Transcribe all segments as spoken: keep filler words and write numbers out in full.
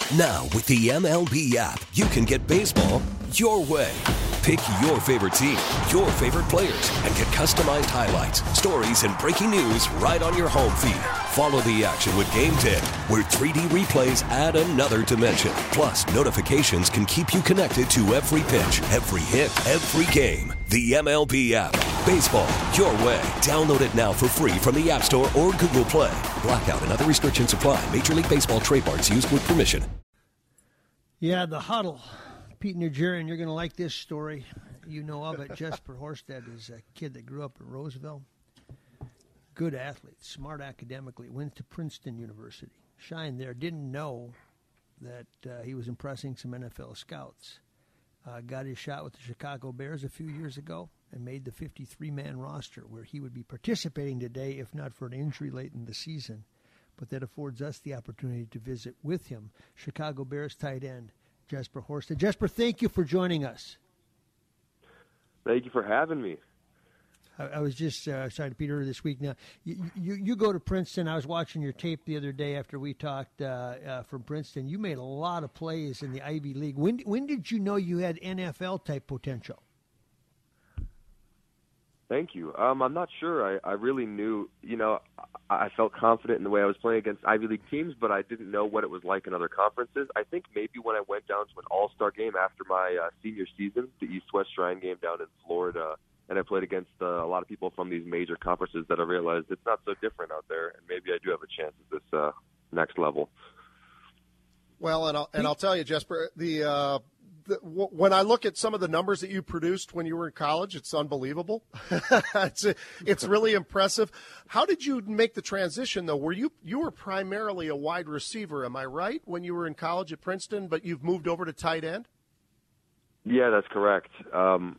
Now, with the M L B app, you can get baseball your way. Pick your favorite team, your favorite players, and get customized highlights, stories, and breaking news right on your home feed. Follow the action with Game ten, where three D replays add another dimension. Plus, notifications can keep you connected to every pitch, every hit, every game. The M L B app. Baseball your way. Download it now for free from the App Store or Google Play. Blackout and other restrictions apply. Major League Baseball trademarks used with permission. Yeah, the huddle. Pete Nigerian, you're going to like this story. You know of it. Jesper Horsted is a kid that grew up in Roseville. Good athlete, smart academically, went to Princeton University. Shined there, didn't know that uh, he was impressing some N F L scouts. Uh, got his shot with the Chicago Bears a few years ago and made the fifty-three man roster where he would be participating today if not for an injury late in the season. But that affords us the opportunity to visit with him. Chicago Bears tight end, Jesper Horsted. Jesper, thank you for joining us. Thank you for having me. I, I was just uh, talking to Peter this week. Now, you, you, you go to Princeton. I was watching your tape the other day after we talked uh, uh, from Princeton. You made a lot of plays in the Ivy League. When, when did you know you had N F L-type potential? Thank you. Um, I'm not sure. I, I really knew, you know, I, I felt confident in the way I was playing against Ivy League teams, but I didn't know what it was like in other conferences. I think maybe when I went down to an all-star game after my uh, senior season, the East-West Shrine game down in Florida, and I played against uh, a lot of people from these major conferences that I realized it's not so different out there, and maybe I do have a chance at this uh, next level. Well, and I'll, and I'll tell you, Jesper, the, uh, the w- when I look at some of the numbers that you produced when you were in college, it's unbelievable. it's it's really impressive. How did you make the transition, though? Were you you were primarily a wide receiver, am I right, when you were in college at Princeton, but you've moved over to tight end? Yeah, that's correct. Um,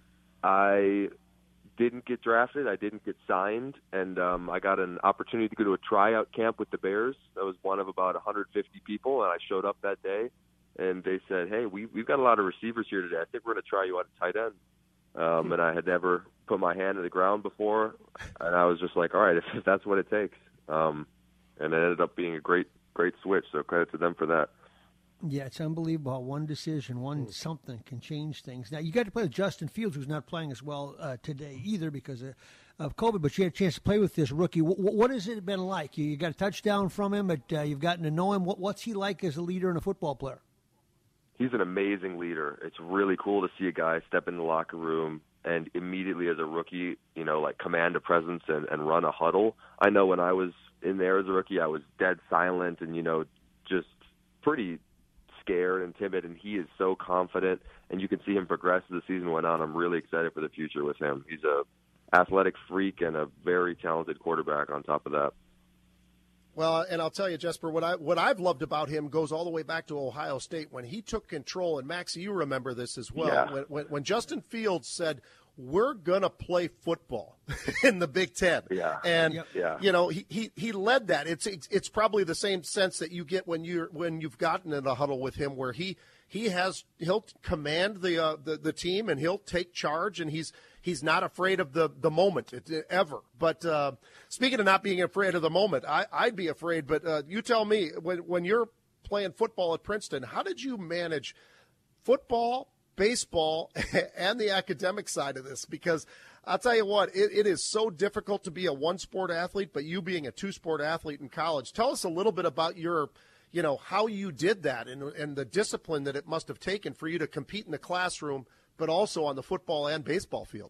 I didn't get drafted. I didn't get signed, and um, I got an opportunity to go to a tryout camp with the Bears. I was one of about one hundred fifty people, and I showed up that day, and they said, hey, we, we've got a lot of receivers here today. I think we're going to try you out at tight end. Um, and I had never put my hand in the ground before, and I was just like, all right, if, if that's what it takes. Um, and it ended up being a great, great switch, so credit to them for that. Yeah, it's unbelievable how one decision, one something can change things. Now, you got to play with Justin Fields, who's not playing as well uh, today either because of, of COVID, but you had a chance to play with this rookie. W- what has it been like? You, you got a touchdown from him, but uh, you've gotten to know him. What, what's he like as a leader and a football player? He's an amazing leader. It's really cool to see a guy step in the locker room and immediately as a rookie, you know, like command a presence and, and run a huddle. I know when I was in there as a rookie, I was dead silent and, you know, just pretty scared and timid, and he is so confident, and you can see him progress as the season went on. I'm really excited for the future with him. He's a athletic freak and a very talented quarterback on top of that. Well, and I'll tell you, Jesper, what I what I've loved about him goes all the way back to Ohio State when he took control. And Maxie, you remember this as well. Yeah. When, when, when Justin Fields said, "We're gonna play football in the Big Ten," yeah, and yep. yeah. you know he, he he led that. It's, it's it's probably the same sense that you get when you when you've gotten in a huddle with him, where he he has he'll command the uh, the the team and he'll take charge, and he's. He's not afraid of the, the moment, ever. But uh, speaking of not being afraid of the moment, I, I'd be afraid. But uh, you tell me, when, when you're playing football at Princeton, how did you manage football, baseball, and the academic side of this? Because I'll tell you what, it, it is so difficult to be a one-sport athlete, but you being a two-sport athlete in college. Tell us a little bit about your, you know, how you did that and, and the discipline that it must have taken for you to compete in the classroom, but also on the football and baseball field.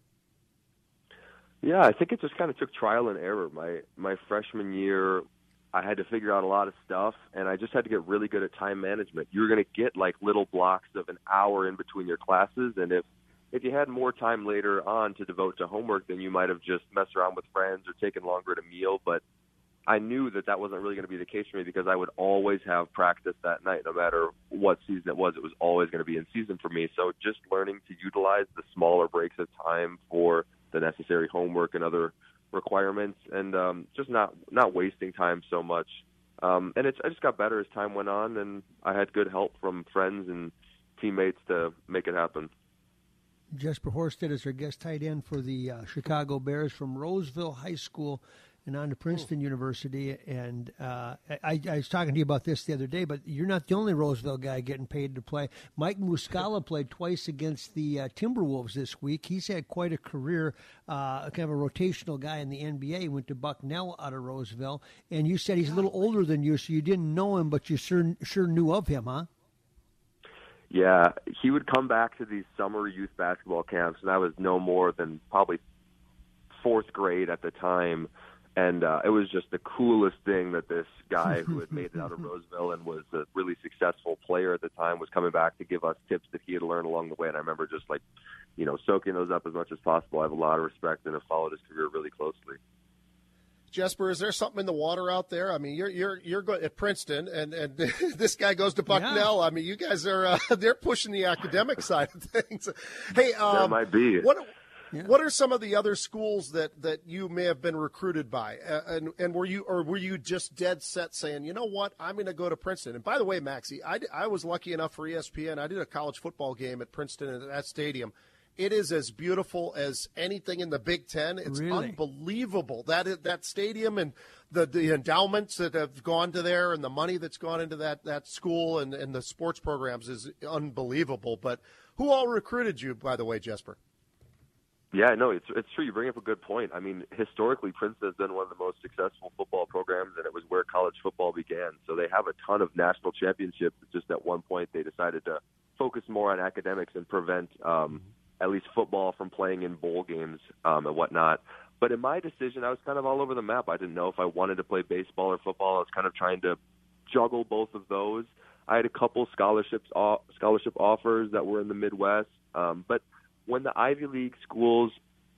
Yeah, I think it just kind of took trial and error. My my freshman year, I had to figure out a lot of stuff, and I just had to get really good at time management. You're going to get like little blocks of an hour in between your classes, and if if you had more time later on to devote to homework, then you might have just messed around with friends or taken longer at a meal. But I knew that that wasn't really going to be the case for me because I would always have practice that night, no matter what season it was. It was always going to be in season for me. So just learning to utilize the smaller breaks of time for the necessary homework and other requirements, and um, just not not wasting time so much. Um, and it's, I just got better as time went on, and I had good help from friends and teammates to make it happen. Jesper Horsted is our guest tight end for the uh, Chicago Bears from Roseville High School and on to Princeton University. And uh, I, I was talking to you about this the other day, but you're not the only Roseville guy getting paid to play. Mike Muscala played twice against the uh, Timberwolves this week. He's had quite a career, uh, kind of a rotational guy in the N B A. He went to Bucknell out of Roseville. And you said he's a little older than you, so you didn't know him, but you sure, sure knew of him, huh? Yeah, he would come back to these summer youth basketball camps, and I was no more than probably fourth grade at the time. And uh, it was just the coolest thing that this guy who had made it out of Roseville and was a really successful player at the time was coming back to give us tips that he had learned along the way. And I remember just, like, you know, soaking those up as much as possible. I have a lot of respect and have followed his career really closely. Jesper, is there something in the water out there? I mean, you're you're you're going at Princeton, and, and this guy goes to Bucknell. Yeah. I mean, you guys are uh, they're pushing the academic side of things. Hey, um, there might be. What yeah. what are some of the other schools that, that you may have been recruited by, uh, and and were you or were you just dead set saying, you know what, I'm going to go to Princeton? And by the way, Maxie, I I was lucky enough for E S P N. I did a college football game at Princeton at that stadium. It is as beautiful as anything in the Big Ten. It's really? unbelievable. That that stadium and the, the endowments that have gone to there and the money that's gone into that, that school and, and the sports programs is unbelievable. But who all recruited you, by the way, Jesper? Yeah, no, it's it's true. You bring up a good point. I mean, historically, Princeton has been one of the most successful football programs, and it was where college football began. So they have a ton of national championships. It's just at one point they decided to focus more on academics and prevent um, – at least football from playing in bowl games um, and whatnot. But in my decision, I was kind of all over the map. I didn't know if I wanted to play baseball or football. I was kind of trying to juggle both of those. I had a couple scholarships, scholarship offers that were in the Midwest. Um, but when the Ivy League schools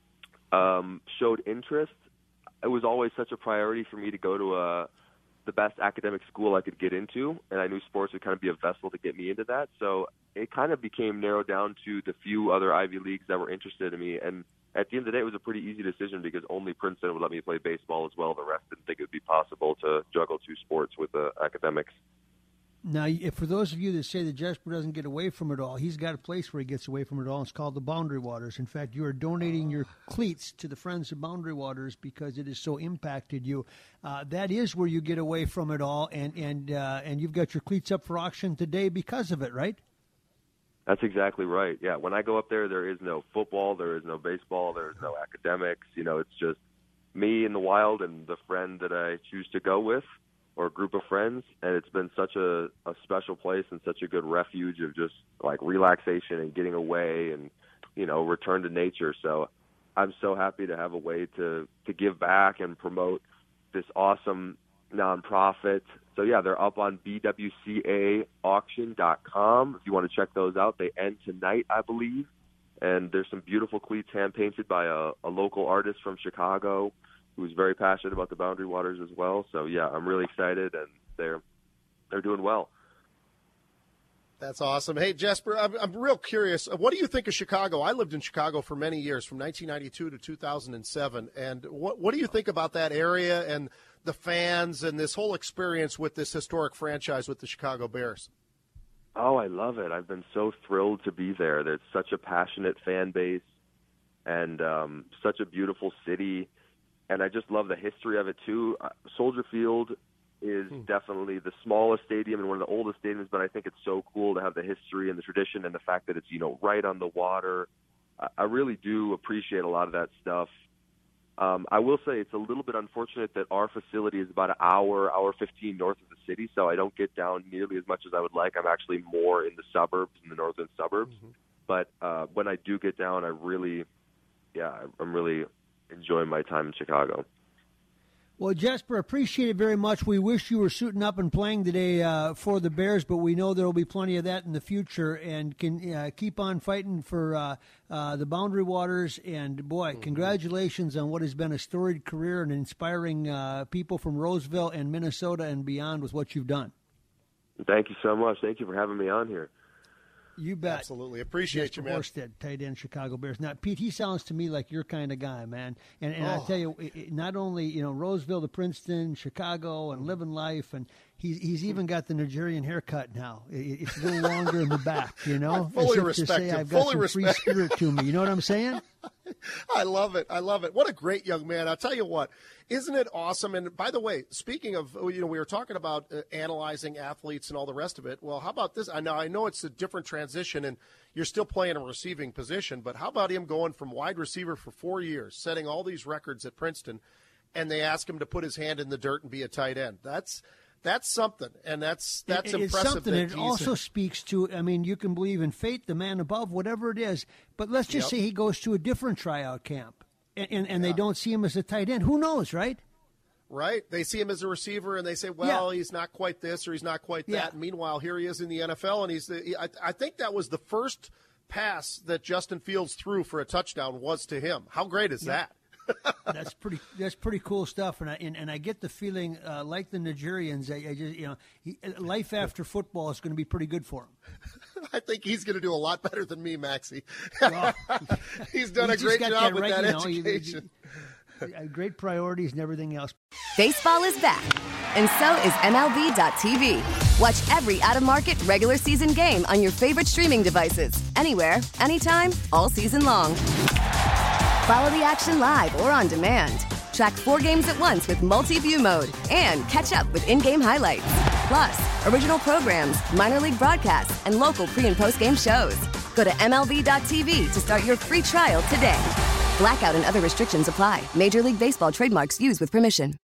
um, showed interest, it was always such a priority for me to go to a the best academic school I could get into, and I knew sports would kind of be a vessel to get me into that. So it kind of became narrowed down to the few other Ivy Leagues that were interested in me. And at the end of the day, it was a pretty easy decision because only Princeton would let me play baseball as well. The rest didn't think it would be possible to juggle two sports with the academics. Now, if for those of you that say that Jesper doesn't get away from it all, he's got a place where he gets away from it all. It's called the Boundary Waters. In fact, you are donating your cleats to the Friends of Boundary Waters because it has so impacted you. Uh, that is where you get away from it all, and and uh, and you've got your cleats up for auction today because of it, right? That's exactly right. Yeah, when I go up there, there is no football, there is no baseball, there is no academics. You know, it's just me in the wild and the friend that I choose to go with, or a group of friends, and it's been such a, a special place and such a good refuge of just like relaxation and getting away and, you know, return to nature. So I'm so happy to have a way to, to give back and promote this awesome nonprofit. So yeah, they're up on B W C A auction dot com. If you want to check those out, they end tonight, I believe. And there's some beautiful cleats hand painted by a, a local artist from Chicago who's very passionate about the Boundary Waters as well. So yeah, I'm really excited, and they're they're doing well. That's awesome. Hey, Jesper, I'm, I'm real curious. What do you think of Chicago? I lived in Chicago for many years, from nineteen ninety-two to two thousand seven. And what what do you think about that area and the fans and this whole experience with this historic franchise with the Chicago Bears? Oh, I love it. I've been so thrilled to be there. There's such a passionate fan base and um, such a beautiful city. And I just love the history of it, too. Uh, Soldier Field is hmm. definitely the smallest stadium and one of the oldest stadiums, but I think it's so cool to have the history and the tradition and the fact that it's, you know, right on the water. I, I really do appreciate a lot of that stuff. Um, I will say it's a little bit unfortunate that our facility is about an hour, hour fifteen north of the city, so I don't get down nearly as much as I would like. I'm actually more in the suburbs, in the northern suburbs. Mm-hmm. But uh, when I do get down, I really, yeah, I'm really enjoying my time in Chicago. Well, Jesper, appreciate it very much. We wish you were suiting up and playing today uh, for the Bears, but we know there will be plenty of that in the future, and can uh, keep on fighting for uh, uh, the Boundary Waters. And, boy, mm-hmm. congratulations on what has been a storied career and inspiring uh, people from Roseville and Minnesota and beyond with what you've done. Thank you so much. Thank you for having me on here. You bet. Absolutely. Appreciate Jesper you, man. Horsted, tight end, Chicago Bears. Now, Pete, he sounds to me like your kind of guy, man. And and oh. I tell you, it, it, not only, you know, Roseville to Princeton, Chicago, and living life, and he's he's even got the Nigerian haircut now. It, it's a little longer in the back, you know? Fully As if respect to say, him. I've got Fully some respect. free spirit to me. You know what I'm saying? I love it. I love it. What a great young man. I'll tell you what, isn't it awesome? And by the way, speaking of, you know, we were talking about uh, analyzing athletes and all the rest of it. Well, how about this? I know, I know it's a different transition and you're still playing a receiving position, but how about him going from wide receiver for four years, setting all these records at Princeton, and they ask him to put his hand in the dirt and be a tight end? That's, That's something, and that's that's it, it's impressive. Something. That it also speaks to, I mean, you can believe in fate, the man above, whatever it is. But let's just yep. say he goes to a different tryout camp, and, and, and yeah. they don't see him as a tight end. Who knows, right? Right. They see him as a receiver, and they say, well, yeah. he's not quite this or he's not quite that. Yeah. And meanwhile, here he is in the N F L, and he's the, I, I think that was the first pass that Justin Fields threw for a touchdown was to him. How great is yeah. that? That's pretty. That's pretty cool stuff, and I and, and I get the feeling, uh, like the Nigerians, I, I just you know, he, life after football is going to be pretty good for him. I think he's going to do a lot better than me, Maxie. Well, he's done he's a great job that with right, that you know, education. You, you, great priorities and everything else. Baseball is back, and so is M L B dot T V. Watch every out-of-market regular season game on your favorite streaming devices, anywhere, anytime, all season long. Follow the action live or on demand. Track four games at once with multi-view mode and catch up with in-game highlights. Plus, original programs, minor league broadcasts, and local pre- and post-game shows. Go to M L B dot T V to start your free trial today. Blackout and other restrictions apply. Major League Baseball trademarks used with permission.